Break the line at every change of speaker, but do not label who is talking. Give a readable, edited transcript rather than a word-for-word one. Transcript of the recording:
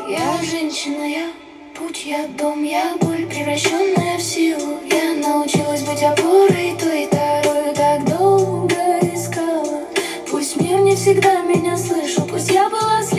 Я женщина, я путь, я дом, я боль, превращенная в силу. Я научилась быть опорой, той второй так долго искала. Пусть мир не всегда меня слышал, пусть я была